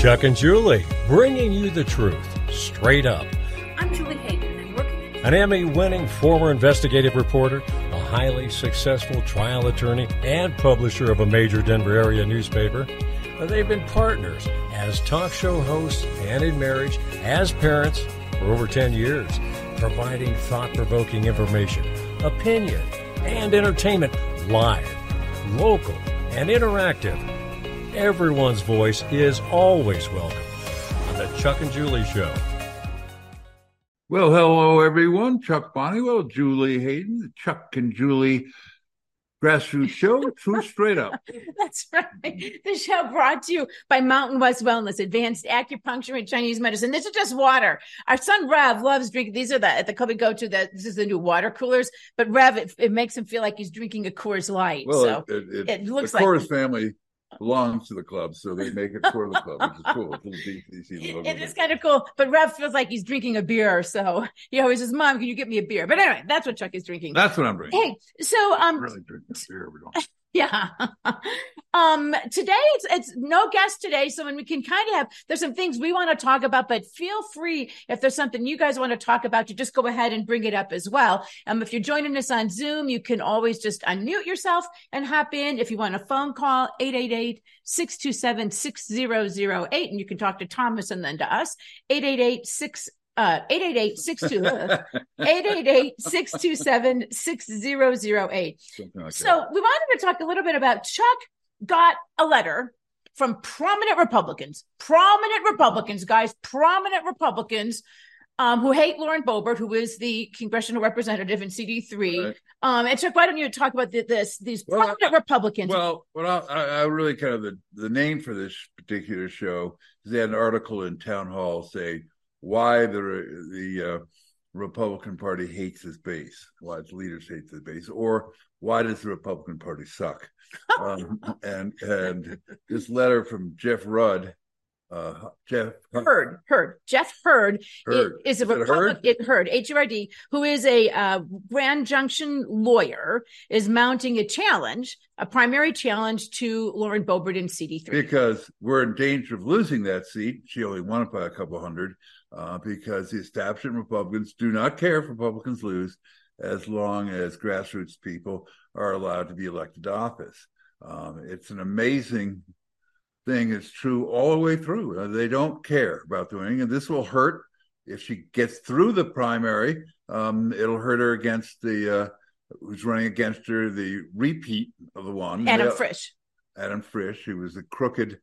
Chuck and Julie, bringing you the truth, straight up. I'm Julie Hayden, and working An Emmy-winning former investigative reporter, a highly successful trial attorney, and publisher of a major Denver area newspaper. They've been partners as talk show hosts and in marriage, as parents for over 10 years, providing thought-provoking information, opinion, and entertainment live, local, and interactive. Everyone's voice is always welcome on the Chuck and Julie Show. Well, hello, everyone. Chuck Bonniwell, Julie Hayden, the Chuck and Julie Grassroots Show, Truth Straight Up. That's right. The show brought to you by Mountain West Wellness, advanced acupuncture and Chinese medicine. This is just water. Our son Rev loves drinking. These are at the club we go to. This is the new water coolers. But Rev, it makes him feel like he's drinking a Coors Light. Well, so it looks the like Coors family belongs to the club, so they make it for the club, which is cool. It is kind of cool, but Rev feels like he's drinking a beer, so he always says, "Mom, can you get me a beer?" But anyway, that's what Chuck is drinking. That's what I'm drinking. Hey, so I'm really drinking a beer. We don't. Yeah. Today it's no guest today. So when we can kind of there's some things we want to talk about, but feel free if there's something you guys want to talk about, to just go ahead and bring it up as well. If you're joining us on Zoom, you can always just unmute yourself and hop in. If you want a phone call, 888-627-6008, and you can talk to Thomas and then to us, 888-627-6008. So we wanted to talk a little bit about Chuck got a letter from prominent Republicans, guys, prominent Republicans who hate Lauren Boebert, who is the congressional representative in CD3. Right. And Chuck, why don't you talk about these prominent Republicans? Well, I really kind of the name for this particular show is they had an article in Town Hall say why the Republican Party hates its base, why its leaders hate the base, or why does the Republican Party suck? And this letter from Jeff Hurd. Jeff Hurd is a Republican, Hurd, H-U-R-D, who is a Grand Junction lawyer, is mounting a primary challenge to Lauren Boebert in CD3. Because we're in danger of losing that seat. She only won it by a couple hundred, because the establishment Republicans do not care if Republicans lose as long as grassroots people are allowed to be elected to office. It's an amazing thing. It's true all the way through. They don't care about doing, and this will hurt if she gets through the primary. It'll hurt her against who's running against her, the repeat of the one. Adam Frisch, who was a crooked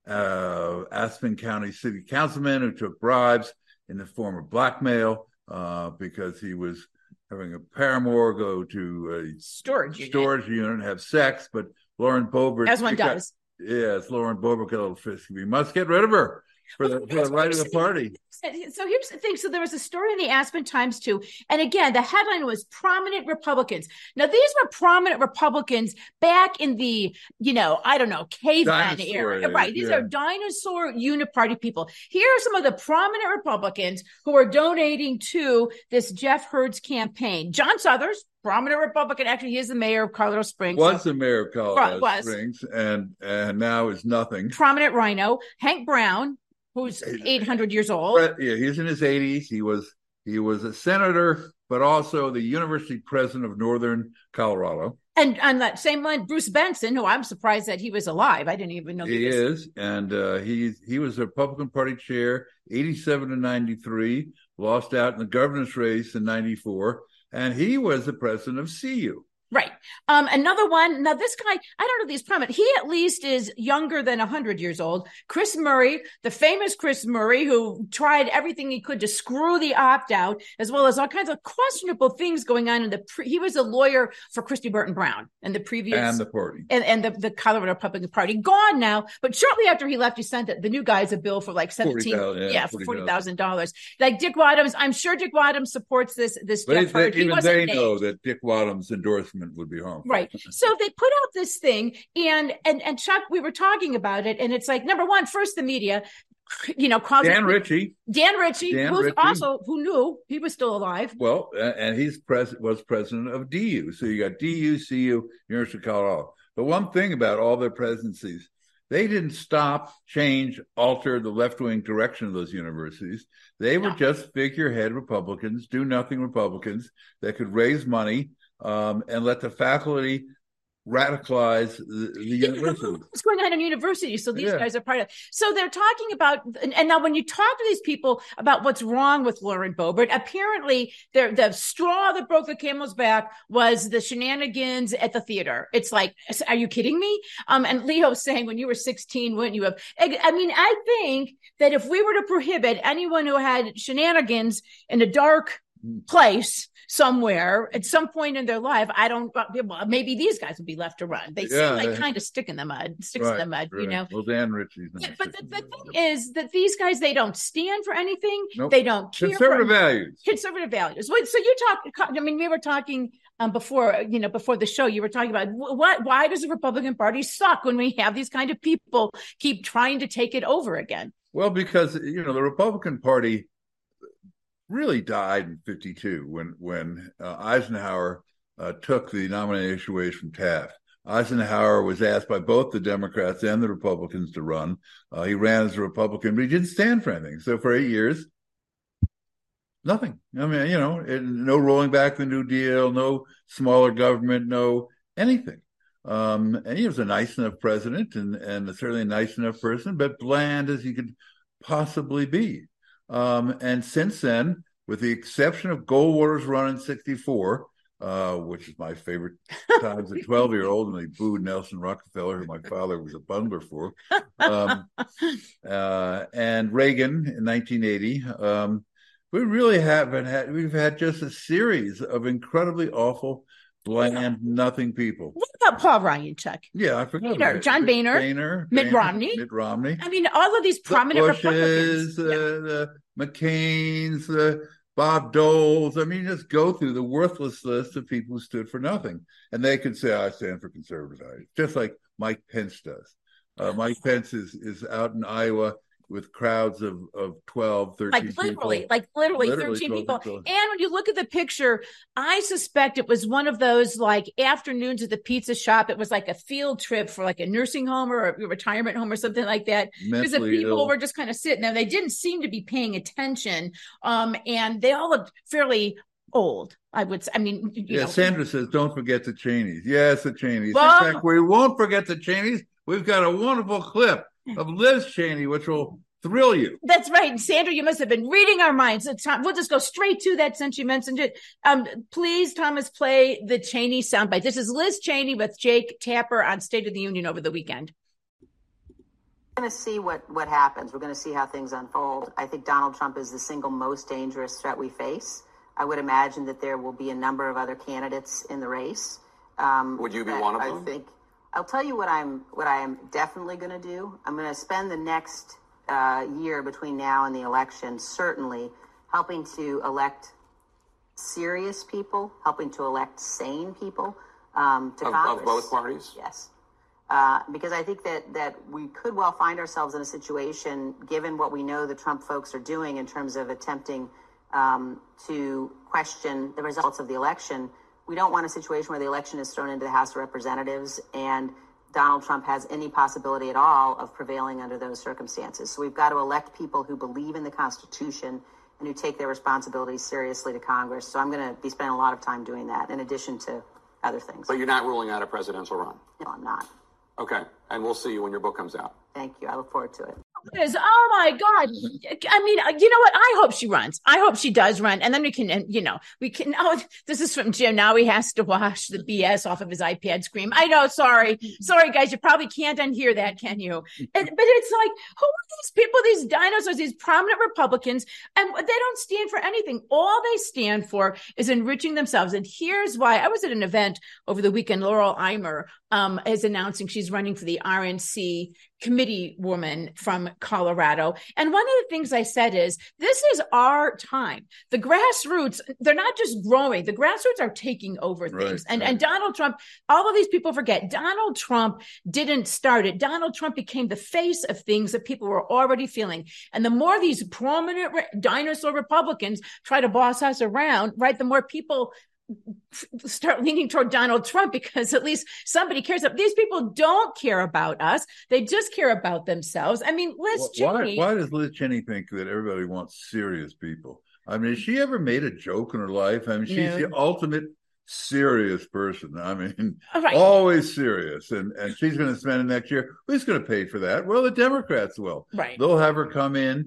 Aspen County City Councilman who took bribes in the form of blackmail because he was having a paramour go to a storage unit, have sex, but Lauren Boebert, as one does. Yes, Lauren Boebert got a little frisky. We must get rid of her for the right of the party. So here's the thing. So there was a story in the Aspen Times too. And again, the headline was prominent Republicans. Now, these were prominent Republicans back in the, caveman era. Right. These are dinosaur uniparty people. Here are some of the prominent Republicans who are donating to this Jeff Hurd's campaign. John Suthers, prominent Republican. Actually, he is the mayor of Colorado Springs. Was the mayor of Colorado Springs, and now is nothing. Prominent Rhino. Hank Brown, who's 800 years old. Yeah, he's in his 80s. He was a senator, but also the university president of Northern Colorado. And on that same line, Bruce Benson, who I'm surprised that he was alive. I didn't even know he is. And he was the Republican Party chair, 87 to 93, lost out in the governor's race in 94. And he was the president of CU. Right. Another one. Now, this guy, I don't know these prominent. He at least is younger than 100 years old. Chris Murray, the famous Chris Murray, who tried everything he could to screw the opt-out, as well as all kinds of questionable things going on he was a lawyer for Christy Burton Brown and the previous. And the party. And the Colorado Republican Party. Gone now. But shortly after he left, he sent the new guys a bill for like $40,000. Like Dick Wadhams. I'm sure Dick Wadhams supports this Jeff Hurd. Even they know that Dick Wadhams' endorsement would be harmful. Right. So they put out this thing, and Chuck, we were talking about it, and it's like, number one, first the media, calls Dan Ritchie, who knew he was still alive. Well, and he's was president of DU. So you got DU, CU, University of Colorado. But one thing about all their presidencies They didn't stop, change, alter the left-wing direction of those universities. They were just figurehead Republicans, do-nothing Republicans that could raise money and let the faculty radicalize the university. What's going on in university? So these guys are part of it. So they're talking about, and now when you talk to these people about what's wrong with Lauren Boebert, apparently the straw that broke the camel's back was the shenanigans at the theater. It's like, are you kidding me? And Leo's saying, when you were 16, wouldn't you have? I mean, I think that if we were to prohibit anyone who had shenanigans in a dark place somewhere at some point in their life, maybe these guys would be left to run. They seem like kind of sticks in the mud, you know. Well, Dan Ritchie's not. But the thing is that these guys, they don't stand for anything. Nope. They don't care Conservative values. Conservative values. So you talk. I mean, we were talking before the show. You were talking about why does the Republican Party suck when we have these kind of people keep trying to take it over again? Well, because the Republican Party really died in 1952 when Eisenhower took the nomination away from Taft. Eisenhower was asked by both the Democrats and the Republicans to run. He ran as a Republican, but he didn't stand for anything. So for 8 years, nothing. I mean, no rolling back the New Deal, no smaller government, no anything. And he was a nice enough president and certainly a nice enough person, but bland as he could possibly be. And since then, with the exception of Goldwater's run in 1964, which is my favorite time as a 12-year-old, when they booed Nelson Rockefeller, who my father was a bundler for, and Reagan in 1980, we've had just a series of incredibly awful, bland, nothing people. What about Paul Ryan, Chuck? Yeah, I forgot. John Boehner, Mitt Romney. I mean, all of these prominent Bushes, the McCains, the Bob Doles. I mean, just go through the worthless list of people who stood for nothing. And they could say, I stand for conservative values, just like Mike Pence does. Mike Pence is out in Iowa with crowds of 12, 13 people. Literally 13 people. And when you look at the picture, I suspect it was one of those like afternoons at the pizza shop. It was like a field trip for like a nursing home or a retirement home or something like that. Because the people were just kind of sitting there. They didn't seem to be paying attention. And they all looked fairly old. Sandra says, don't forget the Cheneys. Yes, the Cheneys. In fact, we won't forget the Cheneys. We've got a wonderful clip of Liz Cheney, which will thrill you. That's right. Sandra, you must have been reading our minds. We'll just go straight to that since you mentioned it. Please, Thomas, play the Cheney soundbite. This is Liz Cheney with Jake Tapper on State of the Union over the weekend. We're going to see what happens. We're going to see how things unfold. I think Donald Trump is the single most dangerous threat we face. I would imagine that there will be a number of other candidates in the race. Would you be one of them? I'll tell you what I am definitely going to do. I'm going to spend the next year between now and the election certainly helping to elect serious people, helping to elect sane people to Congress. Of both parties? Yes. Because I think that we could well find ourselves in a situation, given what we know the Trump folks are doing in terms of attempting to question the results of the election. We don't want a situation where the election is thrown into the House of Representatives and Donald Trump has any possibility at all of prevailing under those circumstances. So we've got to elect people who believe in the Constitution and who take their responsibilities seriously to Congress. So I'm going to be spending a lot of time doing that in addition to other things. But you're not ruling out a presidential run? No, I'm not. Okay. And we'll see you when your book comes out. Thank you. I look forward to it. Oh my God. I mean, you know what? I hope she runs. I hope she does run. And then we can, this is from Jim. Now he has to wash the BS off of his iPad screen. I know. Sorry, guys. You probably can't unhear that, can you? But it's like, who are these people, these dinosaurs, these prominent Republicans? And they don't stand for anything. All they stand for is enriching themselves. And here's why. I was at an event over the weekend. Laurel Eimer is announcing she's running for the RNC committee woman from Colorado. And one of the things I said is, this is our time. The grassroots, they're not just growing. The grassroots are taking over things. Right. And Donald Trump, all of these people forget, Donald Trump didn't start it. Donald Trump became the face of things that people were already feeling. And the more these prominent dinosaur Republicans try to boss us around, right, the more people start leaning toward Donald Trump, because at least somebody cares. These people don't care about us. They just care about themselves. I mean, Liz Cheney. Why does Liz Cheney think that everybody wants serious people? I mean, has she ever made a joke in her life? I mean, she's the ultimate serious person. I mean, always serious. And she's going to spend it next year. Who's going to pay for that? Well, the Democrats will. Right. They'll have her come in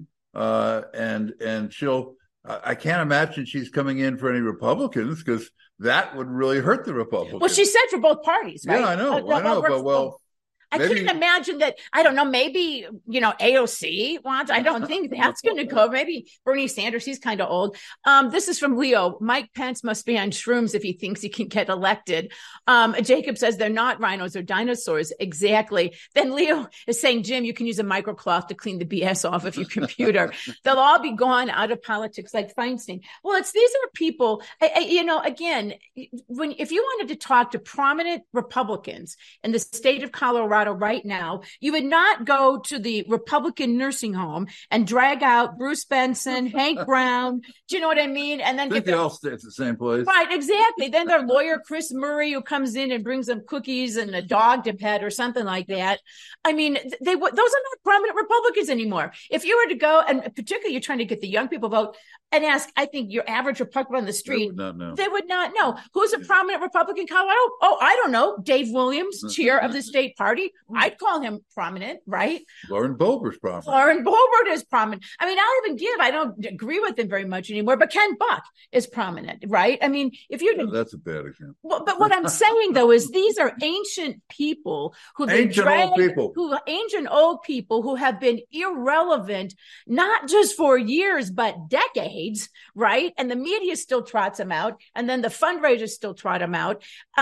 and she'll, I can't imagine she's coming in for any Republicans, because that would really hurt the Republicans. Well, she said for both parties, right? Yeah, I know. But I can't imagine that. I don't know. Maybe, AOC wants. I don't think that's going to go. Maybe Bernie Sanders. He's kind of old. This is from Leo. Mike Pence must be on shrooms if he thinks he can get elected. Jacob says they're not rhinos, they're dinosaurs. Exactly. Then Leo is saying, Jim, you can use a microcloth to clean the BS off of your computer. They'll all be gone out of politics like Feinstein. Well, these are people, again, if you wanted to talk to prominent Republicans in the state of Colorado right now, you would not go to the Republican nursing home and drag out Bruce Benson, Hank Brown. Do you know what I mean? And then they all stay at the same place. Right, exactly. Then their lawyer, Chris Murray, who comes in and brings them cookies and a dog to pet or something like that. I mean, those are not prominent Republicans anymore. If you were to go, and particularly you're trying to get the young people vote, and ask, I think, your average Republican on the street, they would not know. Who's a prominent Republican in Colorado? Oh, I don't know. Dave Williams, chair of the state party. I'd call him prominent, right? Lauren Boebert's prominent. Lauren Boebert is prominent. I mean, I don't agree with him very much anymore, but Ken Buck is prominent, right? I mean, if you... that's a bad example. But what I'm saying, though, is these are ancient people ancient old people who have been irrelevant, not just for years, but decades, right? And the media still trots them out. And then the fundraisers still trot them out.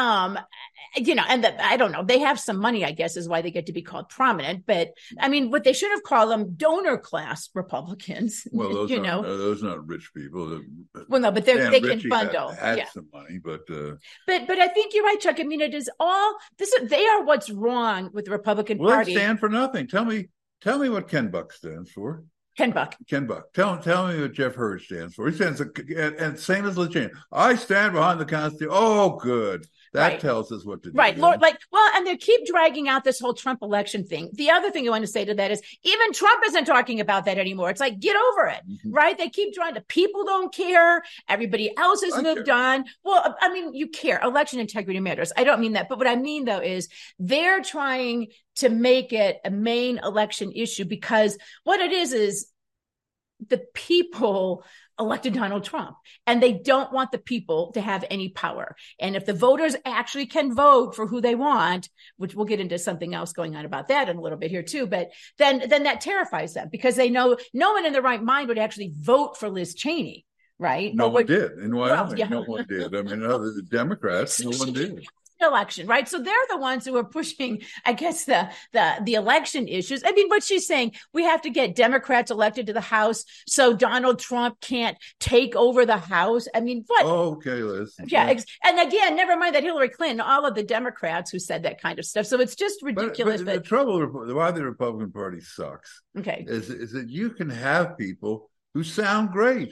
I don't know, they have some money, I guess, is why they get to be called prominent. But I mean, what they should have called them donor class Republicans. Well, those are not rich people. Well, no, but they can bundle. Had some money, but I think you're right, Chuck. I mean, it is all this. They are what's wrong with the Republican Party. They stand for nothing. Tell me what Ken Buck stands for. Ken Buck. Tell me what Jeff Hurd stands for. He stands, and same as Liz Cheney. I stand behind the Constitution. Oh, good. That tells us what to do. Right. Lord, and they keep dragging out this whole Trump election thing. The other thing I want to say to that is even Trump isn't talking about that anymore. It's like, get over it, right? They keep trying to, people don't care. Everybody else has moved on. Well, I mean, you care. Election integrity matters. I don't mean that. But what I mean, though, is they're trying to make it a main election issue, because what it is the people elected Donald Trump, and they don't want the people to have any power. And if the voters actually can vote for who they want, which we'll get into something else going on about that in a little bit here too, but then that terrifies them, because they know no one in their right mind would actually vote for Liz Cheney, right? No one did. In Wyoming, no one did. I mean, other than the Democrats, no one did. Election, right? So they're the ones who are pushing, I guess, the election issues. I mean, what she's saying, we have to get Democrats elected to the House so Donald Trump can't take over the House. I mean, what? Oh, okay, Liz. Yeah. And again, never mind that Hillary Clinton, all of the Democrats who said that kind of stuff. So it's just ridiculous. But the trouble, why the Republican Party sucks, is that you can have people who sound great.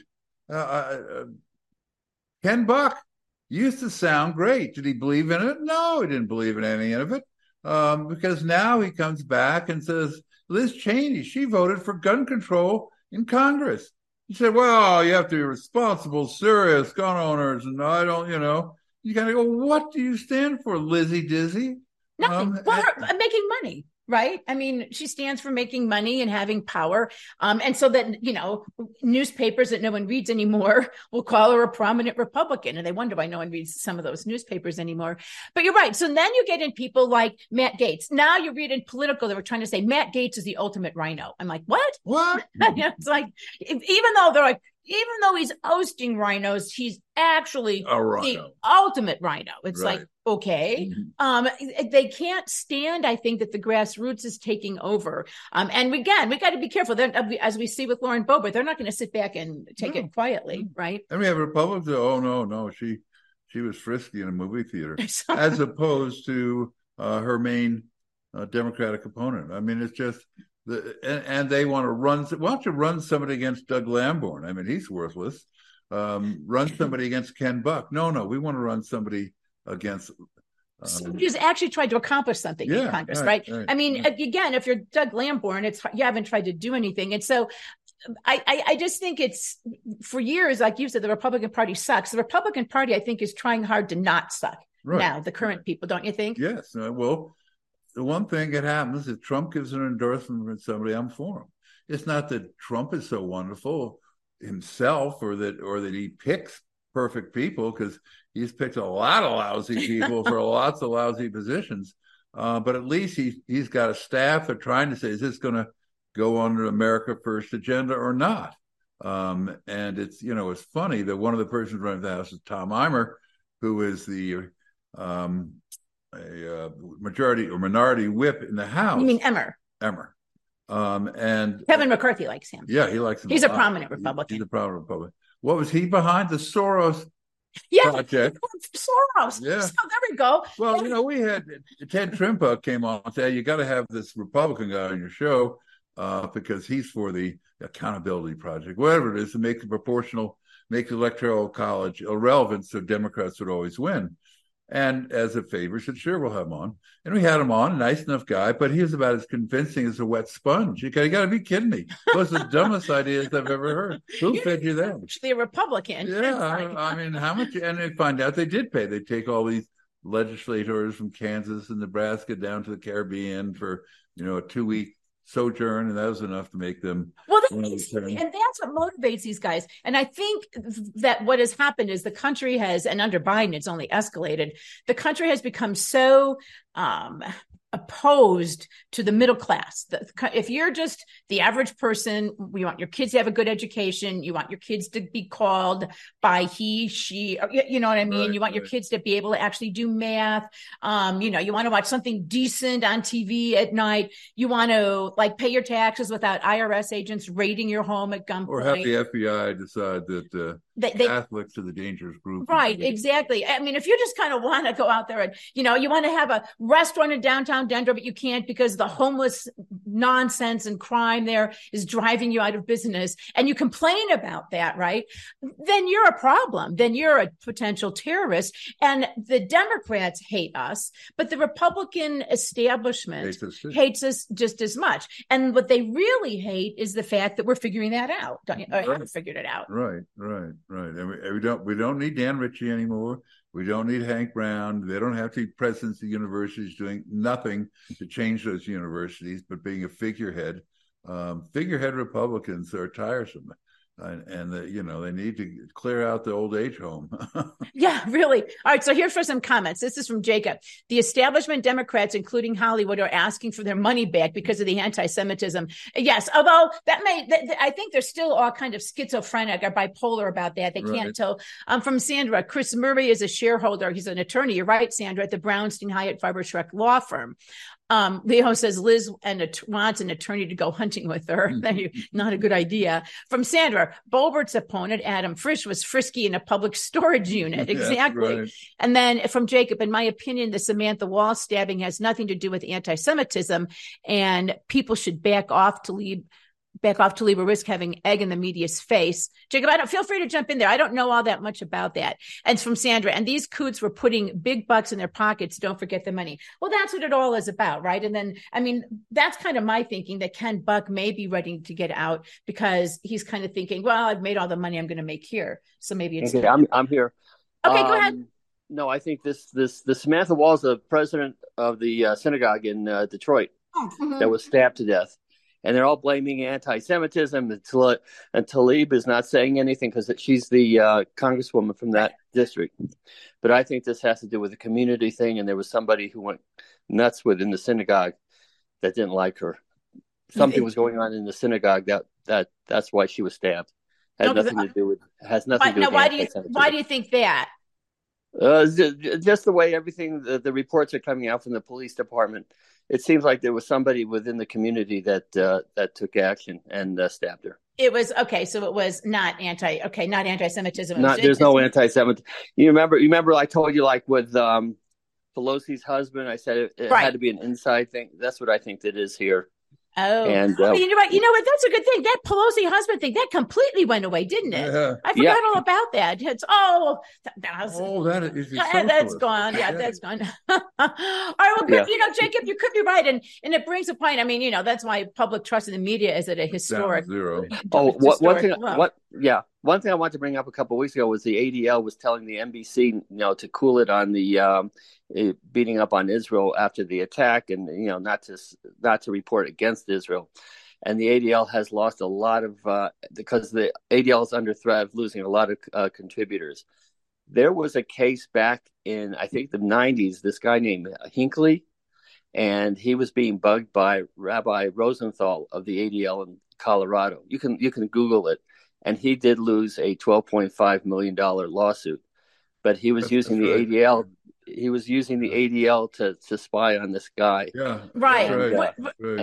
Ken Buck used to sound great. Did he believe in it? No, he didn't believe in any of it. Because now he comes back and says, Liz Cheney, she voted for gun control in Congress. He said, well, you have to be responsible, serious gun owners. And I don't, you got to go, what do you stand for, Lizzie Dizzy? Nothing. Making money. Right. I mean, she stands for making money and having power. And so that, newspapers that no one reads anymore will call her a prominent Republican. And they wonder why no one reads some of those newspapers anymore. But you're right. So then you get in people like Matt Gaetz. Now you read in Politico, they were trying to say Matt Gaetz is the ultimate rhino. I'm like, what? It's like, even though he's ousting rhinos, he's actually the ultimate rhino. It's right. Like, okay. They can't stand, I think, that the grassroots is taking over. And again, we got to be careful. As we see with Lauren Boebert, they're not going to sit back and take it quietly, right? And we have Republicans, no, she was frisky in a movie theater, as opposed to her main Democratic opponent. I mean, it's just... And they want to run. Why don't you run somebody against Doug Lamborn? I mean, he's worthless. run somebody against Ken Buck. No, we want to run somebody against. He's actually tried to accomplish something in Congress, right? I mean, again, if you're Doug Lamborn, you haven't tried to do anything. And so I just think it's, for years, like you said, the Republican Party sucks. The Republican Party, I think, is trying hard to not suck now, the current people, don't you think? Yes. Well, the one thing that happens is Trump gives an endorsement from somebody, I'm for him. It's not that Trump is so wonderful himself or that he picks perfect people, because he's picked a lot of lousy people for lots of lousy positions. But at least he's got a staff that are trying to say, is this going to go under America First agenda or not? And it's, it's funny that one of the persons running the House is Tom Emmer, who is the majority or minority whip in the House. You mean Emmer? Emmer. And Kevin McCarthy likes him. Yeah, he likes him. He's a prominent Republican. He's a prominent Republican. What was he behind? The Soros project. Soros. Yeah. So there we go. Well, we had Ted Trimpa came on and said, you got to have this Republican guy on your show because he's for the accountability project, whatever it is, to make the proportional, make the electoral college irrelevant so Democrats would always win. And as a favor, said, sure, we'll have him on. And we had him on, a nice enough guy, but he was about as convincing as a wet sponge. You got to be kidding me. It was the dumbest ideas I've ever heard. Who fed you that? Actually a Republican. Yeah, I mean, how much? And they find out they did pay. They take all these legislators from Kansas and Nebraska down to the Caribbean for, a 2-week sojourn, and that was enough to make them. Well, and that's what motivates these guys. And I think that what has happened is the country has, and under Biden, it's only escalated. The country has become so opposed to the middle class. If you're just the average person, you want your kids to have a good education. You want your kids to be called by he, she, you know what I mean? You want your kids to be able to actually do math. You want to watch something decent on TV at night. You want to pay your taxes without IRS agents raiding your home at gunpoint. Or have the FBI decide that Catholics are the dangerous group. Right, exactly. I mean, if you just kind of want to go out there and, you want to have a restaurant in downtown Denver, but you can't because the homeless nonsense and crime there is driving you out of business, and you complain about that, right? Then you're a problem. Then you're a potential terrorist. And the Democrats hate us, but the Republican establishment hates us just as much. And what they really hate is the fact that we're figuring that out. Haven't figured it out. Right. And we don't need Dan Ritchie anymore. We don't need Hank Brown. They don't have to be presidents of universities doing nothing to change those universities, but being a figurehead. Figurehead Republicans are tiresome. And they need to clear out the old age home. Yeah, really. All right. So here's for some comments. This is from Jacob. The establishment Democrats, including Hollywood, are asking for their money back because of the anti-Semitism. Yes. Although I think they're still all kind of schizophrenic or bipolar about that. They can't tell. From Sandra, Chris Murray is a shareholder. He's an attorney. You're right, Sandra, at the Brownstein Hyatt Farber Schreck law firm. Leo says Liz wants an attorney to go hunting with her. Not a good idea. From Sandra, Boebert's opponent, Adam Frisch, was frisky in a public storage unit. Exactly. Right. And then from Jacob, in my opinion, the Samantha Wall stabbing has nothing to do with anti-Semitism, and people should back off to risk having egg in the media's face. Jacob, feel free to jump in there. I don't know all that much about that. And from Sandra, and these coots were putting big bucks in their pockets. Don't forget the money. Well, that's what it all is about, right? And then, that's kind of my thinking, that Ken Buck may be ready to get out because he's kind of thinking, well, I've made all the money I'm going to make here. So maybe it's okay. I'm here. Okay, go ahead. No, I think the Samantha Wall is the president of the synagogue in Detroit that was stabbed to death. And they're all blaming anti-Semitism. And Tlaib is not saying anything because she's the congresswoman from that district. But I think this has to do with a community thing. And there was somebody who went nuts within the synagogue that didn't like her. Something was going on in the synagogue that's why she was stabbed. Has nothing to do with anti-Semitism. Why do you think that? Just the way everything, the reports are coming out from the police department. It seems like there was somebody within the community that took action and stabbed her. It was okay. So it was not anti-Semitism. There's no anti-Semitism. You remember I told you with Pelosi's husband, I said it had to be an inside thing. That's what I think that is here. Oh, and you're right. You know what? That's a good thing. That Pelosi husband thing, that completely went away, didn't it? Yeah. I forgot all about that. It's that is that's gone. Yeah, that's gone. All right, well, good. Jacob, you could be right, and it brings a point. I mean, that's why public trust in the media is at a historic zero. One thing I wanted to bring up a couple of weeks ago was the ADL was telling the NBC, to cool it on the beating up on Israel after the attack, and not to report against Israel. And the ADL has lost a lot of because the ADL is under threat of losing a lot of contributors. There was a case back in, I think, the 90s. This guy named Hinckley, and he was being bugged by Rabbi Rosenthal of the ADL in Colorado. You can Google it, and he did lose a $12.5 million lawsuit, but he was using the ADL. He was using the ADL to spy on this guy. Yeah, right. Right.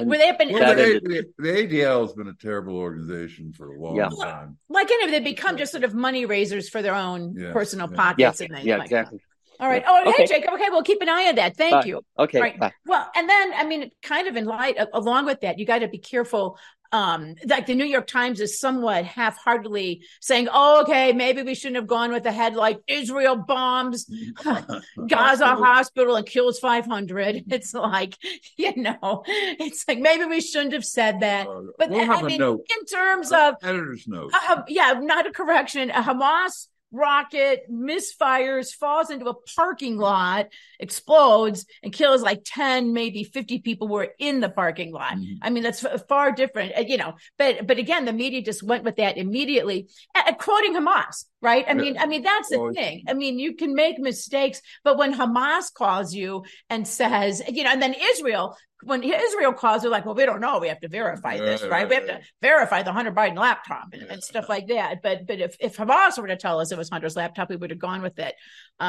The ADL has been a terrible organization for a long time. Like they become just sort of money raisers for their own personal pockets. Yeah, exactly. All right. Oh, hey, Jacob. Okay, we'll keep an eye on that. Thank you. Okay. Right. Bye. Well, and then, kind of in light, along with that, you got to be careful. Like the New York Times is somewhat half-heartedly saying, "Oh, okay, maybe we shouldn't have gone with the headline: Israel bombs Gaza hospital and kills 500." It's like, it's like maybe we shouldn't have said that. But we'll in terms of editor's note, not a correction. A Hamas rocket misfires, falls into a parking lot, explodes, and kills like 10, maybe 50 people who were in the parking lot. Mm-hmm. I mean, that's far different, but again, the media just went with that immediately, quoting Hamas, right? I mean, that's the thing. I mean, you can make mistakes, but when Hamas calls you and says, and then when Israel calls, they're like, well, we don't know. We have to verify this, right? We have to verify the Hunter Biden laptop and stuff like that. But if Hamas were to tell us it was Hunter's laptop, we would have gone with it.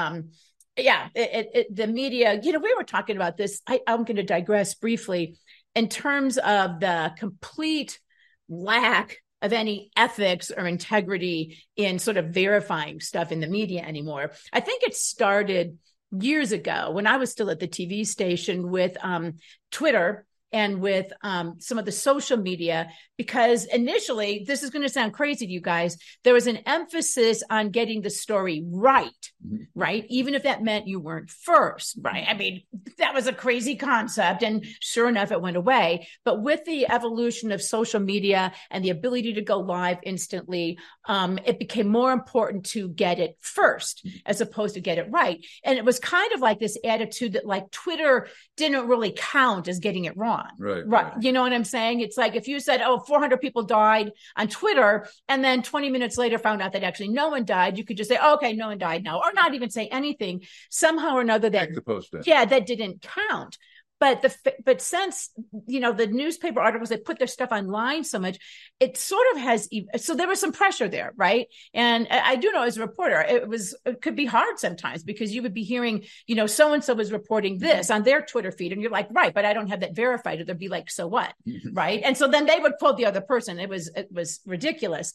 The media, we were talking about this. I'm going to digress briefly in terms of the complete lack of any ethics or integrity in sort of verifying stuff in the media anymore. I think it started years ago when I was still at the TV station with Twitter and with some of the social media, because initially, this is going to sound crazy to you guys, there was an emphasis on getting the story right? Even if that meant you weren't first, right? I mean, that was a crazy concept, and sure enough, it went away. But with the evolution of social media and the ability to go live instantly, it became more important to get it first as opposed to get it right. And it was kind of like this attitude that like Twitter didn't really count as getting it wrong. Right. You know what I'm saying? It's like if you said, 400 people died on Twitter, and then 20 minutes later found out that actually no one died, you could just say, okay, no one died now, or not even say anything. Somehow or another that didn't count. But since, the newspaper articles, they put their stuff online so much, it sort of has, so there was some pressure there, right? And I do know as a reporter, it could be hard sometimes because you would be hearing, so-and-so was reporting this on their Twitter feed. And you're like, right, but I don't have that verified. Or they'd be like, so what? Right. And so then they would quote the other person. It was ridiculous.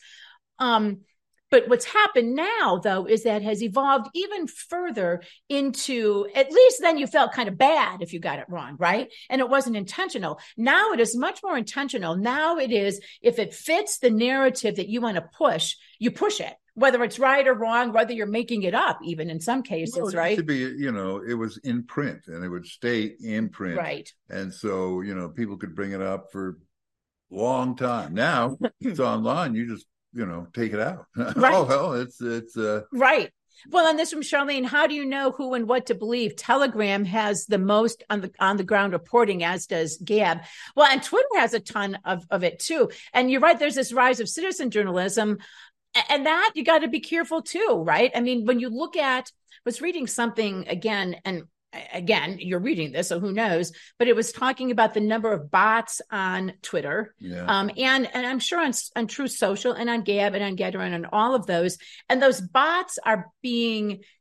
But what's happened now, though, is that has evolved even further into, at least then you felt kind of bad if you got it wrong, right? And it wasn't intentional. Now it is much more intentional. Now it is, if it fits the narrative that you want to push, you push it, whether it's right or wrong, whether you're making it up, even in some cases, right? It used to be, it was in print and it would stay in print. Right. And so, people could bring it up for a long time. Now it's online. You just, take it out. Right. Oh, well, it's right. Well, on this from Charlene, how do you know who and what to believe? Telegram has the most on the ground reporting, as does Gab. Well, and Twitter has a ton of it too. And you're right. There's this rise of citizen journalism, and that you got to be careful too, right? I mean, when you look at, was reading something again, and again, you're reading this, so who knows? But it was talking about the number of bots on Twitter, and I'm sure on Truth Social and on Gab and on Getter and on all of those. And those bots are being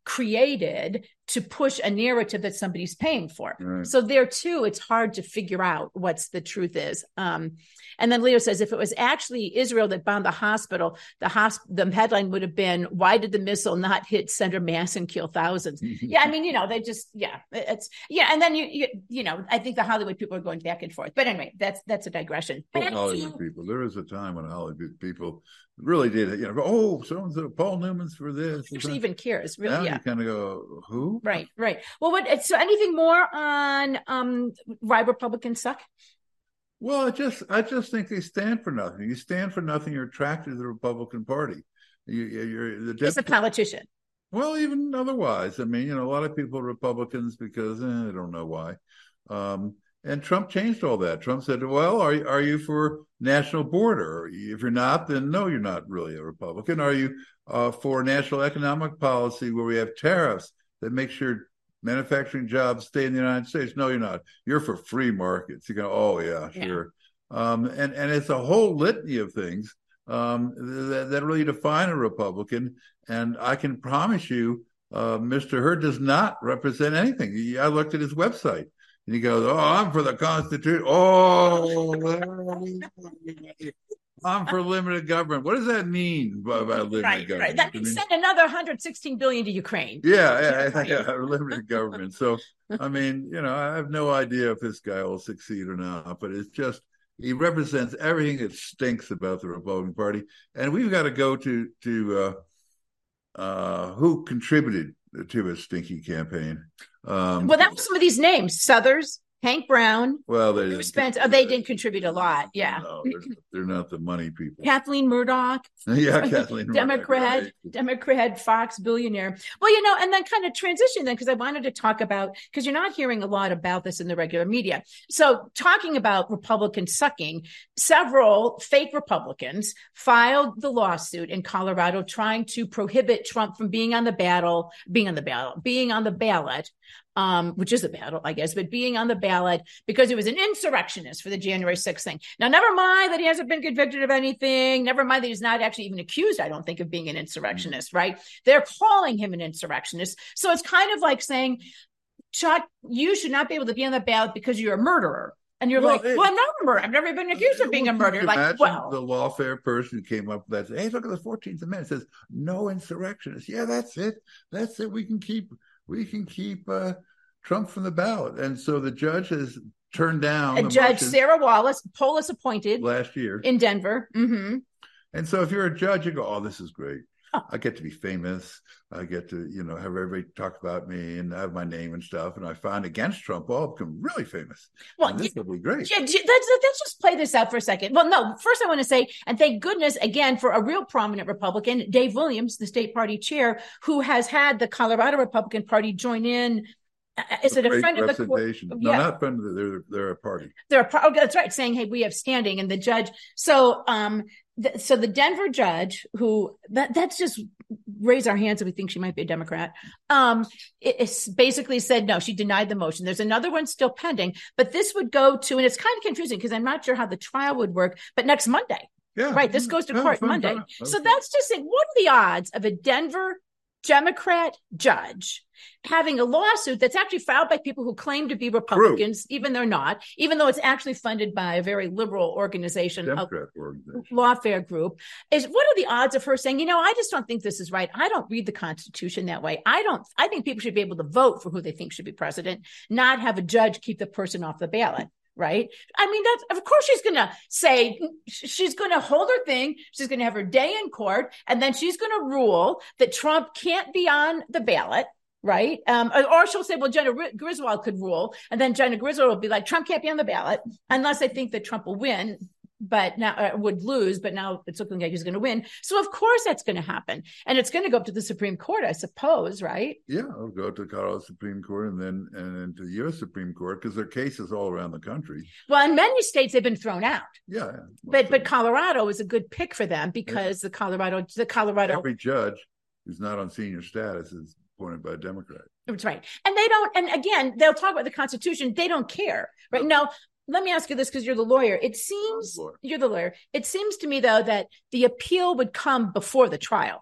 created to push a narrative that somebody's paying for. Right. So there too, it's hard to figure out what's the truth is. And then Leo says, if it was actually Israel that bombed the hospital, the headline would have been, why did the missile not hit center mass and kill thousands? Yeah, I mean, they just, and then I think the Hollywood people are going back and forth. But anyway, that's a digression. Hollywood people. There was a time when Hollywood people really did, so-and-so, Paul Newman's for this. Who even cares, really? Now yeah. You kind of go, who? Right. Well, so anything more on why Republicans suck? Well, I just think they stand for nothing. You stand for nothing, you're attracted to the Republican Party. As a politician. Well, even otherwise. I mean, a lot of people are Republicans because I don't know why. And Trump changed all that. Trump said, well, are you for national border? If you're not, then no, you're not really a Republican. Are you for national economic policy where we have tariffs that make sure manufacturing jobs stay in the United States? No, you're not. You're for free markets. You go, oh, yeah, sure. And it's a whole litany of things that really define a Republican. And I can promise you, Mr. Hurd does not represent anything. I looked at his website. And he goes, oh, I'm for the Constitution. Oh, I'm for limited government. What does that mean by limited government? Right. That means send another $116 billion to Ukraine. Yeah, limited government. So, I mean, I have no idea if this guy will succeed or not, but it's just, he represents everything that stinks about the Republican Party. And we've got to go to who contributed to his stinky campaign. Well, that was some of these names: Suthers, Hank Brown. Well, they didn't contribute a lot. Yeah, no, they're not the money people. Kathleen Murdoch. Yeah, Kathleen Murdoch. Democrat, Fox billionaire. Well, and then kind of transition because I wanted to talk about, because you're not hearing a lot about this in the regular media. So talking about Republicans sucking, several fake Republicans filed the lawsuit in Colorado trying to prohibit Trump from being on the ballot, which is a battle, I guess, but being on the ballot because he was an insurrectionist for the January 6th thing. Now, never mind that he hasn't been convicted of anything. Never mind that he's not actually even accused, I don't think, of being an insurrectionist, right? They're calling him an insurrectionist. So it's kind of like saying, Chuck, you should not be able to be on the ballot because you're a murderer. And you're I'm not a murderer. I've never been accused of being a murderer. Like, well, the lawfare person who came up with that, hey, look at the 14th Amendment. It says no insurrectionists. Yeah, that's it. That's it. We can keep Trump from the ballot. And so the judge has turned down Judge Sarah Wallace, Polis appointed last year in Denver. Mm-hmm. And so if you're a judge, you go, oh, this is great. I get to be famous. I get to, have everybody talk about me and have my name and stuff. And I find against Trump, I'll become really famous. Well, this will be great. Yeah, let's just play this out for a second. Well, no, first I want to say, and thank goodness again for a real prominent Republican, Dave Williams, the state party chair, who has had the Colorado Republican Party join in. Is it a friend of the court? No, not friend of they're a party. That's right. Saying, hey, we have standing, and the judge. So the Denver judge, who that's just raise our hands if we think she might be a Democrat, it basically said no. She denied the motion. There's another one still pending, but this would go to, and it's kind of confusing because I'm not sure how the trial would work. But next Monday, right? This goes to court Monday. So that's just saying, what are the odds of a Denver Democrat judge having a lawsuit that's actually filed by people who claim to be Republicans, even though it's actually funded by a very liberal organization, lawfare group, what are the odds of her saying, I just don't think this is right. I don't read the Constitution that way. I think people should be able to vote for who they think should be president, not have a judge keep the person off the ballot. Right. I mean, of course she's going to say, she's going to hold her thing. She's going to have her day in court. And then she's going to rule that Trump can't be on the ballot. Right. Or she'll say, well, Jenna Griswold could rule. And then Jenna Griswold will be like, Trump can't be on the ballot unless I think that Trump will win. But now would lose, but now it's looking like he's going to win. So of course that's going to happen, and it's going to go up to the Supreme Court, I suppose, right? Yeah, it'll go to the Colorado Supreme Court and then to the U.S. Supreme Court because there are cases all around the country. Well, in many states they've been thrown out. Yeah, but Colorado is a good pick for them because the Colorado every judge who's not on senior status is appointed by a Democrat. That's right, and they don't. And again, they'll talk about the Constitution. They don't care, right? Now, let me ask you this because you're the lawyer. You're the lawyer. It seems to me, though, that the appeal would come before the trial.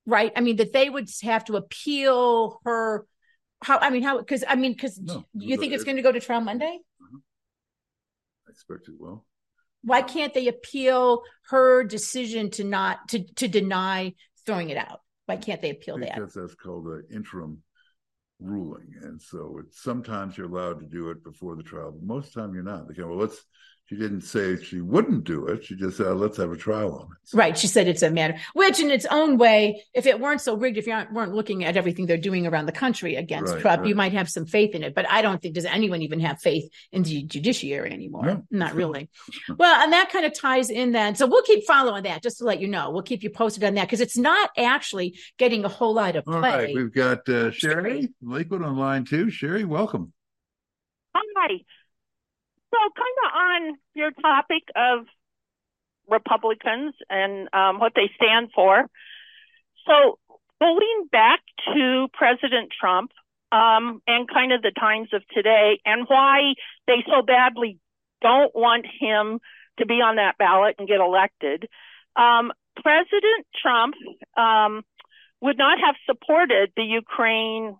right? I mean, that they would have to appeal her. Because you think it's going to go to trial Monday? I expect it will. Why can't they appeal her decision to deny throwing it out? Why can't they appeal that? Because that's called an interim ruling, and so sometimes you're allowed to do it before the trial, but most of the time you're not. They go, she didn't say she wouldn't do it. She just said, let's have a trial on it. So. Right. She said it's a matter, which in its own way, if it weren't so rigged, if you weren't looking at everything they're doing around the country against Trump, you might have some faith in it. But I don't think, does anyone even have faith in the judiciary anymore? No. Not really. Well, and that kind of ties in then. So we'll keep following that, just to let you know. We'll keep you posted on that, because it's not actually getting a whole lot of play. All right. We've got Sherry Lakewood on line 2. Sherry, welcome. Hi. So kind of on your topic of Republicans and what they stand for. So going back to President Trump and kind of the times of today and why they so badly don't want him to be on that ballot and get elected. President Trump would not have supported the Ukraine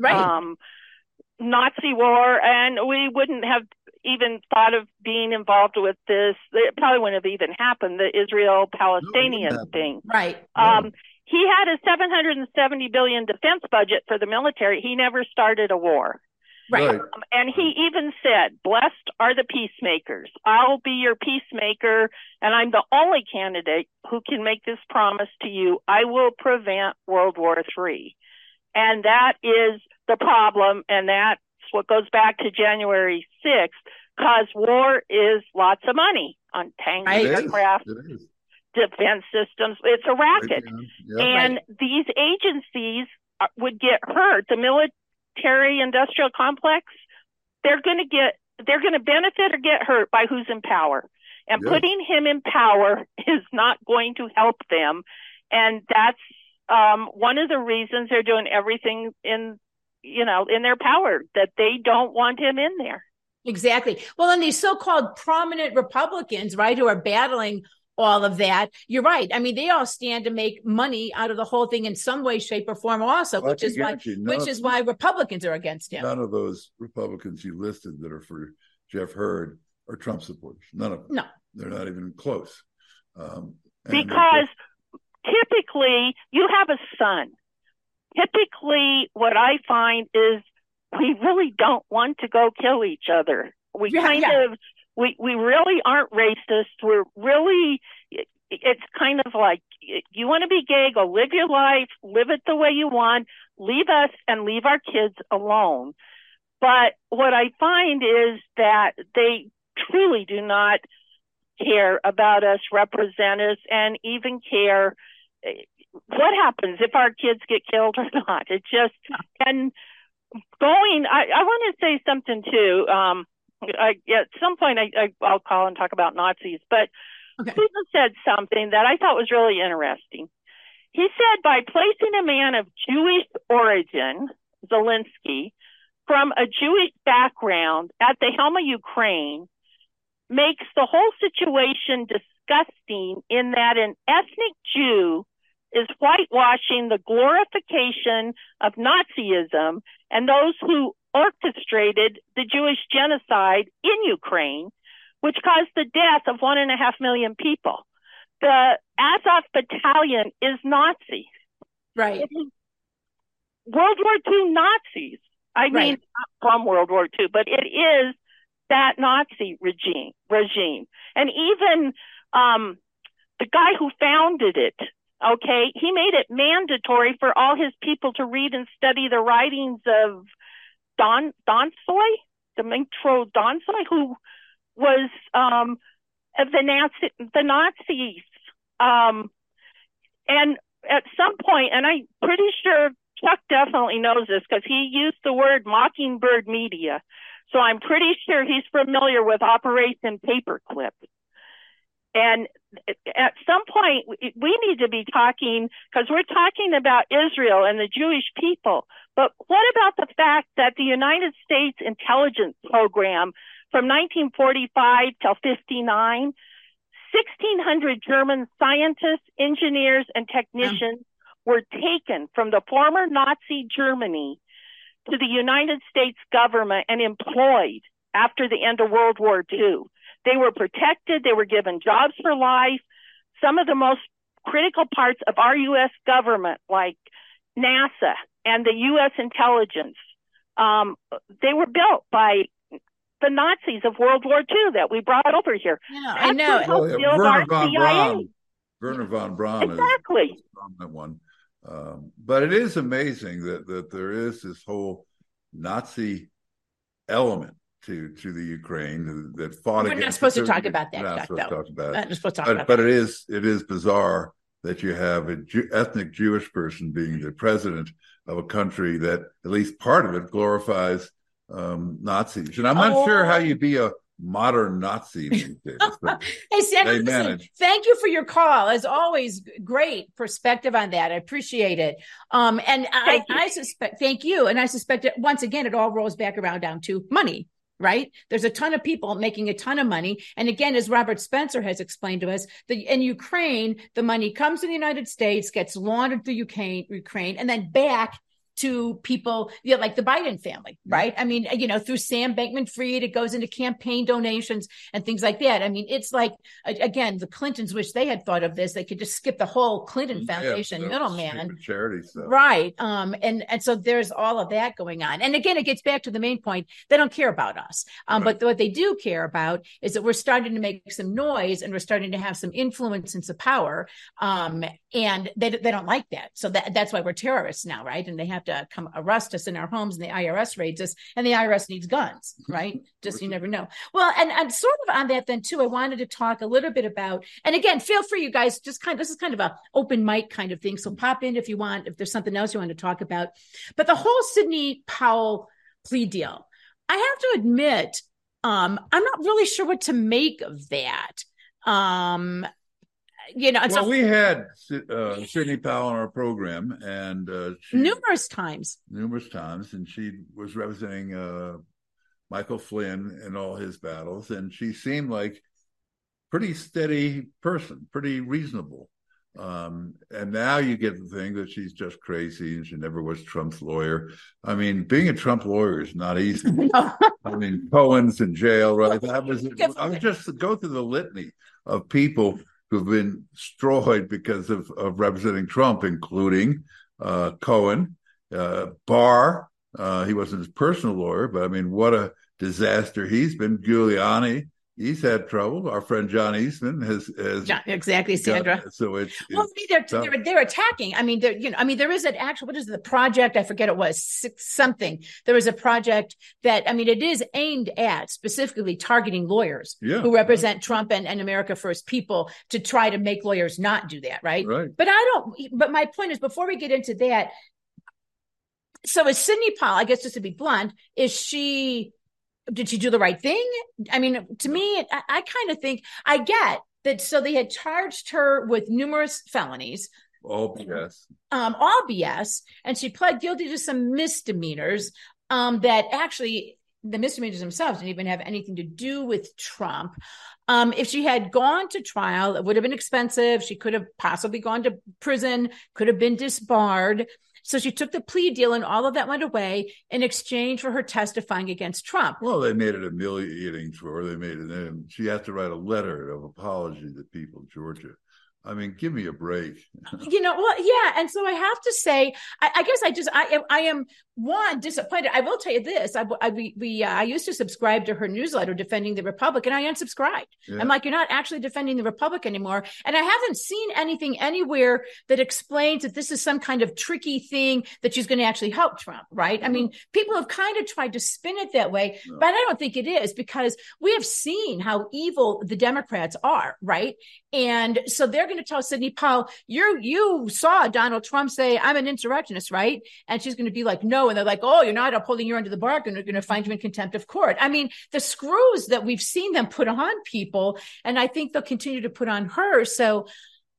Nazi war, and we wouldn't have even thought of being involved with this. It probably wouldn't have even happened, the Israel-Palestinian thing. Right. He had a $770 billion defense budget for the military. He never started a war. Right. And he even said, blessed are the peacemakers. I'll be your peacemaker, and I'm the only candidate who can make this promise to you. I will prevent World War III. And that is the problem, and that's what goes back to January 6th, because war is lots of money on tanks, aircraft, defense systems. It's a racket. And these agencies would get hurt. The military industrial complex, they're going to benefit or get hurt by who's in power. And putting him in power is not going to help them. And that's one of the reasons they're doing everything in their power, that they don't want him in there. Exactly. Well, and these so-called prominent Republicans, right, who are battling all of that, you're right. I mean, they all stand to make money out of the whole thing in some way, shape, or form also, which is why Republicans are against him. None of those Republicans you listed that are for Jeff Hurd are Trump supporters. None of them. No. They're not even close. Because typically you have a son. Typically, what I find is we really don't want to go kill each other. We really aren't racist. We're really, it's kind of like, you want to be gay, go live your life, live it the way you want, leave us and leave our kids alone. But what I find is that they truly do not care about us, represent us, and even care what happens if our kids get killed or not. It just, and I want to say something too. At some point I'll call and talk about Nazis, but Putin said something that I thought was really interesting. He said, by placing a man of Jewish origin, Zelensky, from a Jewish background at the helm of Ukraine makes the whole situation disgusting, in that an ethnic Jew is whitewashing the glorification of Nazism and those who orchestrated the Jewish genocide in Ukraine, which caused the death of 1.5 million people. The Azov Battalion is Nazi. Right. It is World War II Nazis. I mean, not from World War II, but it is that Nazi regime. And even the guy who founded it, he made it mandatory for all his people to read and study the writings of Donskoy, Dmitro Donskoy, who was the Nazis. And at some point, and I'm pretty sure Chuck definitely knows this because he used the word Mockingbird Media. So I'm pretty sure he's familiar with Operation Paperclip. And at some point, we need to be talking, because we're talking about Israel and the Jewish people. But what about the fact that the United States intelligence program from 1945 till 59, 1,600 German scientists, engineers, and technicians were taken from the former Nazi Germany to the United States government and employed after the end of World War II. They were protected. They were given jobs for life. Some of the most critical parts of our U.S. government, like NASA and the U.S. intelligence, they were built by the Nazis of World War II that we brought over here. Yeah, I know. Werner von Braun exactly. is the one. But it is amazing that there is this whole Nazi element to the Ukraine that fought against. We're not supposed to talk about that. We're not supposed to talk about it. Not supposed to talk about but it is bizarre that you have an ethnic Jewish person being the president of a country that at least part of it glorifies Nazis. And I'm not sure how you be a modern Nazi these days. Hey, Sandra, listen, thank you for your call. As always, great perspective on that. I appreciate it. And I suspect, thank you. And I suspect that once again, it all rolls back around down to money. Right? There's a ton of people making a ton of money. And again, as Robert Spencer has explained to us, in Ukraine, the money comes to the United States, gets laundered through Ukraine, and then back to people, like the Biden family, right? I mean, through Sam Bankman-Fried, it goes into campaign donations and things like that. I mean, it's like, again, the Clintons wish they had thought of this. They could just skip the whole Clinton Foundation middleman. Charity stuff. Right. And so there's all of that going on. And again, it gets back to the main point. They don't care about us. But what they do care about is that we're starting to make some noise and we're starting to have some influence and some power. And they don't like that. So that's why we're terrorists now, right? And they have to come arrest us in our homes, and the IRS raids us, and the IRS needs guns, right? Just you never know. Well, and sort of on that then too, I wanted to talk a little bit about, and again, feel free, you guys, this is kind of a open mic kind of thing. So pop in if you want, if there's something else you want to talk about. But the whole Sidney Powell plea deal, I have to admit, I'm not really sure what to make of that. We had Sidney Powell on our program, and numerous times, and she was representing Michael Flynn in all his battles, and she seemed like pretty steady person, pretty reasonable. And now you get the thing that she's just crazy and she never was Trump's lawyer. I mean, being a Trump lawyer is not easy. I mean, Cohen's in jail, right? I would just go through the litany of people who've been destroyed because of representing Trump, including Cohen, Barr. He wasn't his personal lawyer, but I mean, what a disaster he's been. Giuliani, he's had trouble. Our friend John Eastman has exactly, Sandra. They're attacking. I mean, there is an actual, what is the project? I forget it was something. There was a project that, I mean, it is aimed at specifically targeting lawyers who represent Trump and America First people to try to make lawyers not do that. Right. But my point is, before we get into that, so is Sidney Powell, I guess just to be blunt, did she do the right thing? I mean, to me, I kind of think, I get that. So they had charged her with numerous felonies. All BS. All BS. And she pled guilty to some misdemeanors that actually, the misdemeanors themselves didn't even have anything to do with Trump. If she had gone to trial, it would have been expensive. She could have possibly gone to prison, could have been disbarred. So she took the plea deal and all of that went away in exchange for her testifying against Trump. Well, they made it humiliating for her. She had to write a letter of apology to the people of Georgia. I mean, give me a break. And so I have to say, I guess I am disappointed. I will tell you this. I used to subscribe to her newsletter, Defending the Republic, and I unsubscribed. Yeah. I'm like, you're not actually defending the Republic anymore. And I haven't seen anything anywhere that explains that this is some kind of tricky thing that she's going to actually help Trump, right? I mean, people have kind of tried to spin it that way, but I don't think it is, because we have seen how evil the Democrats are, right? And so they're going to tell Sidney Powell, you saw Donald Trump say, I'm an insurrectionist, right? And she's going to be like, no. And they're like, oh, you're not upholding your end of the bargain. We're going to find you in contempt of court. I mean, the screws that we've seen them put on people, and I think they'll continue to put on her. So,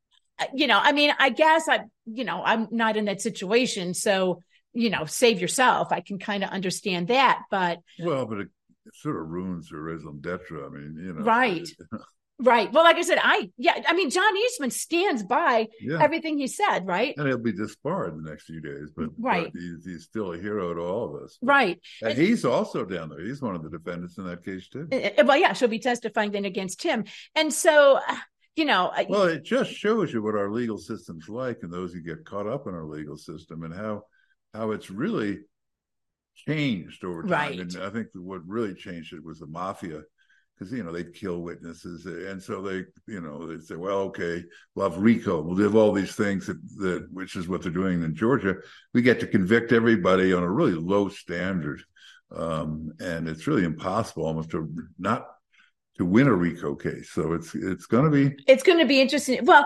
I mean, I guess I'm not in that situation. So, save yourself. I can kind of understand that, but. Well, but it sort of ruins her raison d'etre. I mean, Right. Right. Well, like I said, John Eastman stands by everything he said, right? And he'll be disbarred in the next few days, but he's still a hero to all of us. Right. And he's also down there. He's one of the defendants in that case too. Well, yeah, she'll be testifying then against him. And so, well, it just shows you what our legal system's like and those who get caught up in our legal system and how it's really changed over time. Right. And I think what really changed it was the mafia. Because, they'd kill witnesses. And so they'd say, well, okay, we'll have RICO. We'll have all these things which is what they're doing in Georgia. We get to convict everybody on a really low standard. And it's really impossible almost to win a RICO case. So it's going to be interesting. Well,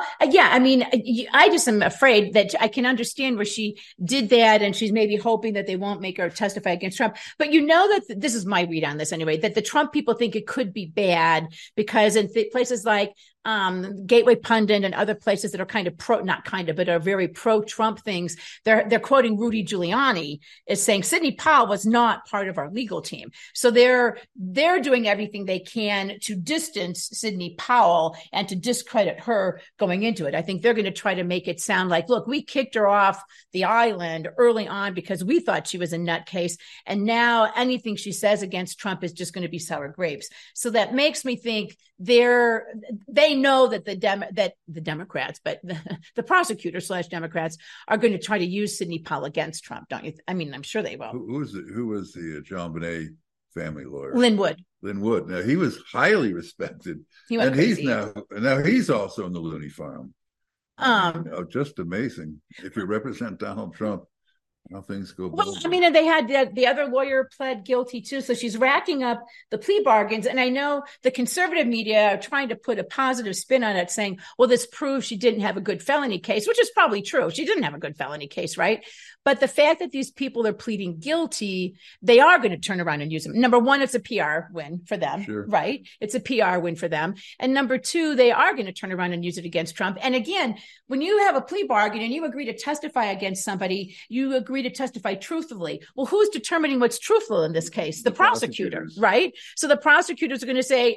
I just am afraid that I can understand where she did that. And she's maybe hoping that they won't make her testify against Trump. But that this is my read on this anyway, that the Trump people think it could be bad because in places like Gateway Pundit and other places that are but are very pro-Trump things, they're quoting Rudy Giuliani as saying Sidney Powell was not part of our legal team. So they're doing everything they can to distance Sidney Powell and to discredit her going into it. I think they're going to try to make it sound like, look, we kicked her off the island early on because we thought she was a nutcase. And now anything she says against Trump is just going to be sour grapes. So that makes me think they know that the Democrats, but the prosecutors / Democrats are going to try to use Sidney Powell against Trump, don't you? I'm sure they will. Who was the John Bonet family lawyer? Lin Wood. Now he was highly respected, and he's now he's also in the Looney Farm. Just amazing. If you represent Donald Trump, how things go. Well, and they had the other lawyer pled guilty too. So she's racking up the plea bargains. And I know the conservative media are trying to put a positive spin on it, saying, well, this proves she didn't have a good felony case, which is probably true. She didn't have a good felony case, right? But the fact that these people are pleading guilty, they are going to turn around and use them. Number one, it's a PR win for them, right? It's a PR win for them. And number two, they are going to turn around and use it against Trump. And again, when you have a plea bargain and you agree to testify against somebody, you agree to testify truthfully. Well, who's determining what's truthful in this case? The prosecutor, right? So the prosecutors are going to say,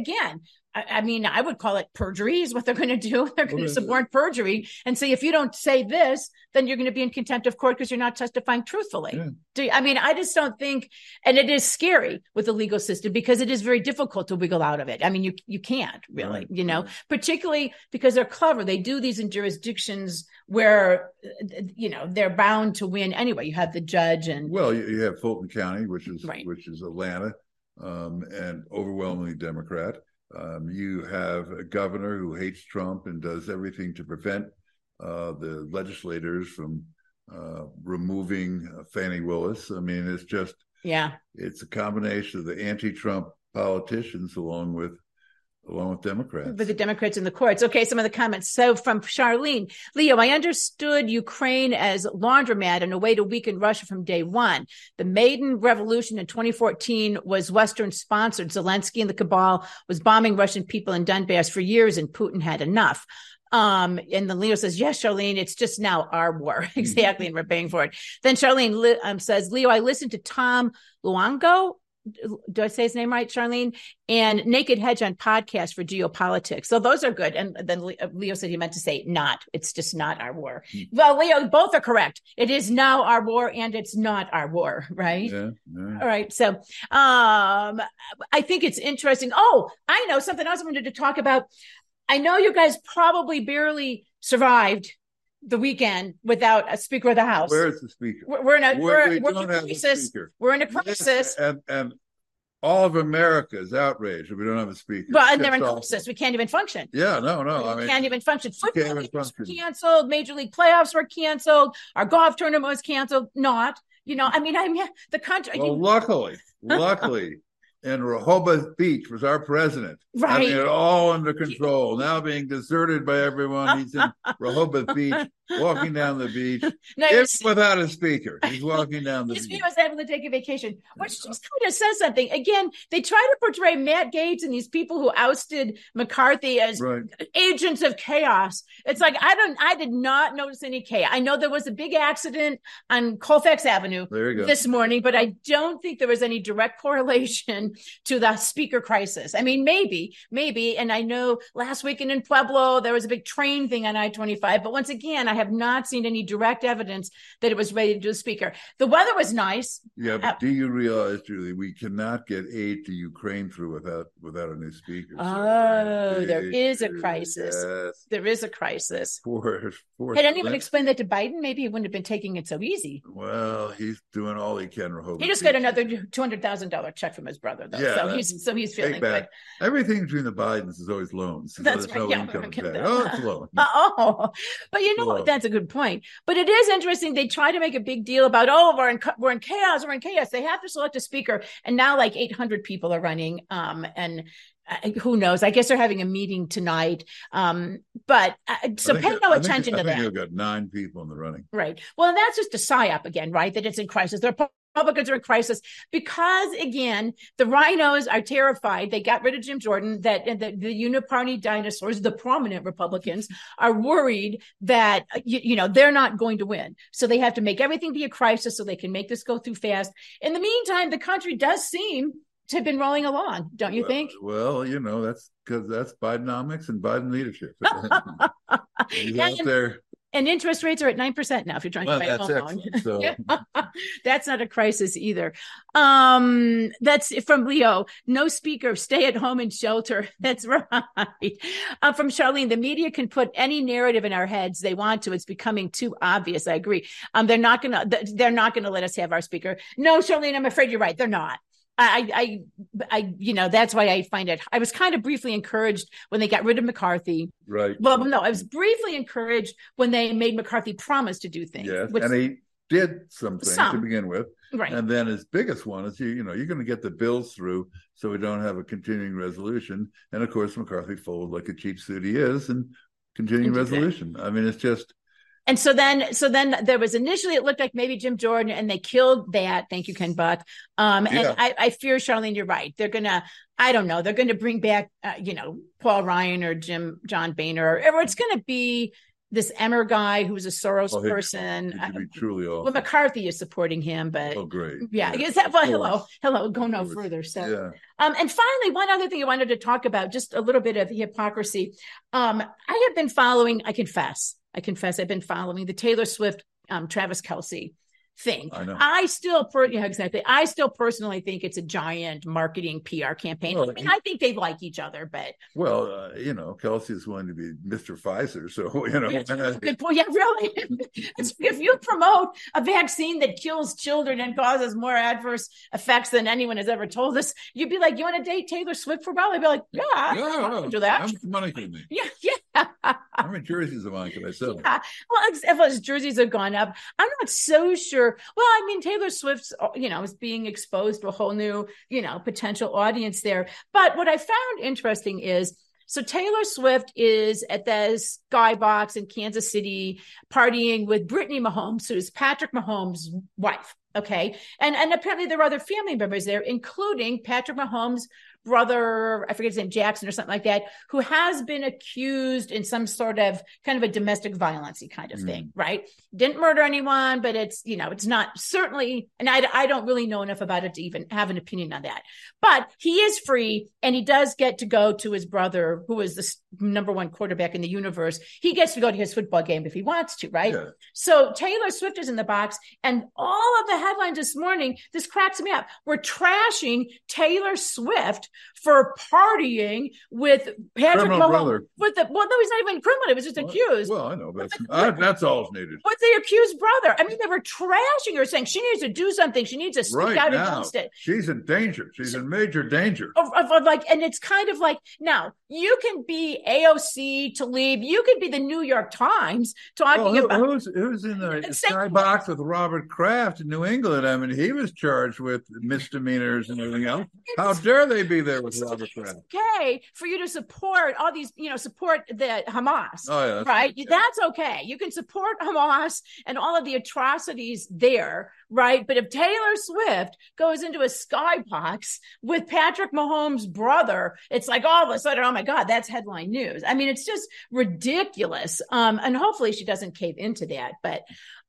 I would call it perjury is what they're going to do. They're going to suborn perjury and say, if you don't say this, then you're going to be in contempt of court because you're not testifying truthfully. Yeah. I just don't think, and it is scary with the legal system because it is very difficult to wiggle out of it. You can't really, particularly because they're clever. They do these in jurisdictions where, they're bound to win anyway. You have the judge and. Well, you have Fulton County, which is Atlanta, and overwhelmingly Democrat. You have a governor who hates Trump and does everything to prevent the legislators from removing Fani Willis. It's a combination of the anti-Trump politicians along with Democrats. But the Democrats in the courts. Okay, some of the comments. So from Charlene, Leo, I understood Ukraine as laundromat and a way to weaken Russia from day one. The Maidan Revolution in 2014 was Western sponsored. Zelensky and the cabal was bombing Russian people in Donbass for years, and Putin had enough. And then Leo says, yes, Charlene, it's just now our war. Exactly. And we're paying for it. Then Charlene says, Leo, I listened to Tom Luongo. Do I say his name right, Charlene? And Naked Hedge on podcast for geopolitics. So those are good. And then Leo said he meant to say not. It's just not our war. Well, Leo, both are correct. It is now our war and it's not our war, right? Yeah. All right. So I think it's interesting. Oh, I know something else I wanted to talk about. I know you guys probably barely survived the weekend without a Speaker of the House. Where's the Speaker? We're in a crisis. We're in a crisis. And all of America is outraged if we don't have a Speaker. Well, and they're in crisis. We can't even function. Yeah, no. We can't even function. Football games were canceled. Major League playoffs were canceled. Our golf tournament was canceled. The country. Well, luckily. And Rehoboth Beach was our president. Right. All under control. Now being deserted by everyone. He's in Rehoboth Beach, walking down the beach. Without a speaker. He's walking down the beach. He was able to take a vacation, which just kind of says something. Again, they try to portray Matt Gaetz and these people who ousted McCarthy as agents of chaos. It's like, I did not notice any chaos. I know there was a big accident on Colfax Avenue this morning, but I don't think there was any direct correlation to the speaker crisis. I mean, maybe. And I know last weekend in Pueblo, there was a big train thing on I-25. But once again, I have not seen any direct evidence that it was related to the speaker. The weather was nice. Yeah, but do you realize, Julie, we cannot get aid to Ukraine through without a new speaker. There is a crisis. Yes. There is a crisis. Had anyone explained that to Biden? Maybe he wouldn't have been taking it so easy. Well, he's doing all he can. He just got another $200,000 check from his brother, though. Yeah, so he's feeling good. Everything between the Bidens is always loans. That's right. It's loan. But that's a good point. But it is interesting. They try to make a big deal about, we're in chaos. They have to select a speaker, and now like 800 people are running. And who knows? I guess they're having a meeting tonight. But pay no attention to that. You've got 9 people in the running. Right. Well, and that's just a psyop again, right? That it's in crisis. The Republicans are in crisis because, again, the rhinos are terrified. They got rid of Jim Jordan, that the uniparty dinosaurs, the prominent Republicans, are worried that, they're not going to win. So they have to make everything be a crisis so they can make this go through fast. In the meantime, the country does seem to have been rolling along, don't you think? Well, that's because that's Bidenomics and Biden leadership. He's out there. And interest rates are at 9% now if you're trying to buy a home loan. So. That's not a crisis either. That's from Leo. No speaker, stay at home and shelter. That's right. From Charlene, the media can put any narrative in our heads they want to. It's becoming too obvious. I agree. They're not gonna let us have our speaker. No, Charlene, I'm afraid you're right. They're not. I that's why I find it. I was kind of briefly encouraged when they got rid of McCarthy. Right. Well, no, I was briefly encouraged when they made McCarthy promise to do things. Yes, and he did some things to begin with. Right. And then his biggest one is, you're going to get the bills through so we don't have a continuing resolution. And of course, McCarthy folded like a cheap suit he is, and continuing resolution. I mean, it's just. And so then there was initially, it looked like maybe Jim Jordan, and they killed that. Thank you, Ken Buck. And I fear, Charlene, you're right. They're going to bring back, Paul Ryan or John Boehner, or it's going to be this Emmer guy who's a Soros person. It could be truly awful. Well, McCarthy is supporting him, but great. Yeah. Is that, well, hello, go no further. So, and finally, one other thing I wanted to talk about, just a little bit of hypocrisy. I have been following, I confess, I've been following the Taylor Swift, Travis Kelce thing. I know. I still personally think it's a giant marketing PR campaign. Well, I think they like each other, but Kelce is willing to be Mr. Pfizer, so good point. Yeah, really. If you promote a vaccine that kills children and causes more adverse effects than anyone has ever told us, you'd be like, you want to date Taylor Swift for a while? I'd be like, I'll do that. How much money can you make? Yeah. How many jerseys of mine can I sell? Yeah. Well, as jerseys have gone up, I'm not so sure. Well, I mean, Taylor Swift's, is being exposed to a whole new, potential audience there. But what I found interesting is, so Taylor Swift is at the Skybox in Kansas City partying with Brittany Mahomes, who's Patrick Mahomes' wife. Okay. And apparently there are other family members there, including Patrick Mahomes' brother, I forget his name, Jackson or something like that, who has been accused in some sort of kind of a domestic violence-y kind of thing, right? Didn't murder anyone, but it's, it's not certainly, and I don't really know enough about it to even have an opinion on that. But he is free, and he does get to go to his brother, who is the number one quarterback in the universe. He gets to go to his football game if he wants to, right? Yeah. So Taylor Swift is in the box, and all of the headlines this morning, this cracks me up. We're trashing Taylor Swift for partying with Patrick Mahomes. No, he's not even criminal. He was just accused. Well, I know, but that's all needed. With the accused brother. I mean, they were trashing her, saying she needs to do something. She needs to speak out against it. She's in danger. She's in major danger. And it's kind of like, now, you can be AOC, Tlaib. You could be the New York Times talking about... Who's in the skybox with Robert Kraft in New England? I mean, he was charged with misdemeanors and everything else. How dare they be there with Robert Kraft? Okay for you to support all these, support the Hamas. Oh, yeah, right? Okay. That's okay. You can support Hamas and all of the atrocities there, right? But if Taylor Swift goes into a skybox with Patrick Mahomes' brother, it's like all of a sudden, oh my God, that's headline news. I mean, it's just ridiculous. And hopefully she doesn't cave into that. But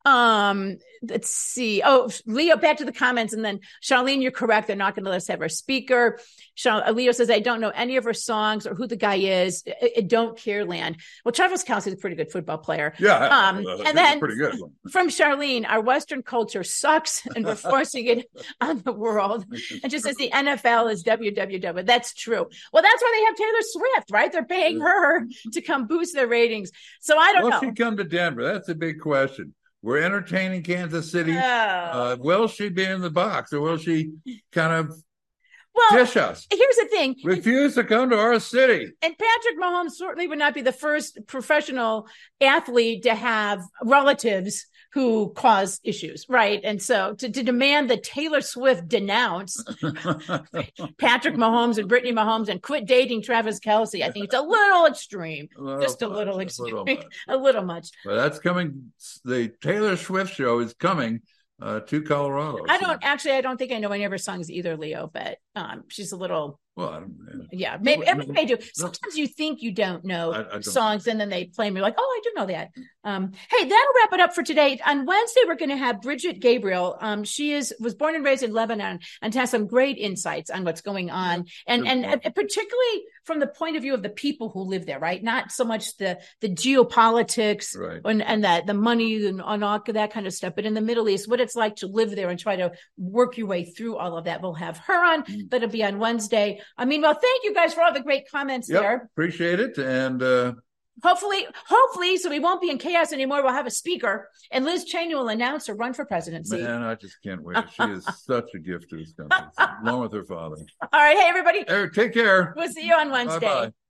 Let's see. Oh, Leo, back to the comments. And then Charlene, you're correct. They're not going to let us have our speaker. Leo says, I don't know any of her songs or who the guy is. I don't care, Land. Well, Travis Kelce's a pretty good football player. Yeah. And then pretty good. From Charlene, our Western culture sucks and we're forcing it on the world. And just says the NFL is WWW. That's true. Well, that's why they have Taylor Swift, right? They're paying her to come boost their ratings. So I don't know. Will she come to Denver? That's a big question. We're entertaining Kansas City. Will she be in the box, or will she kind of dish us? Here's the thing. Refuse to come to our city. And Patrick Mahomes certainly would not be the first professional athlete to have relatives who cause issues, right? And so to demand that Taylor Swift denounce Patrick Mahomes and Brittany Mahomes and quit dating Travis Kelce, I think it's a little extreme. A little much. Well, that's coming. The Taylor Swift show is coming to Colorado. I don't think I know any of her songs either, Leo, but she's a little... Well, I don't know. Yeah, maybe everybody do. Sometimes you think you don't know songs, and then they play them. You're like, oh, I do know that. Hey, that'll wrap it up for today. On Wednesday, we're going to have Bridget Gabriel. She was born and raised in Lebanon and has some great insights on what's going on, and particularly from the point of view of the people who live there, right? Not so much the geopolitics and the money and all that kind of stuff, but in the Middle East, what it's like to live there and try to work your way through all of that. We'll have her on. That'll be on Wednesday. Well, thank you guys for all the great comments there. Appreciate it. And hopefully, so we won't be in chaos anymore. We'll have a speaker, and Liz Cheney will announce her run for presidency. Man, I just can't wait. She is such a gift to this country, along with her father. All right. Hey, everybody. Take care. We'll see you on Wednesday. Bye-bye.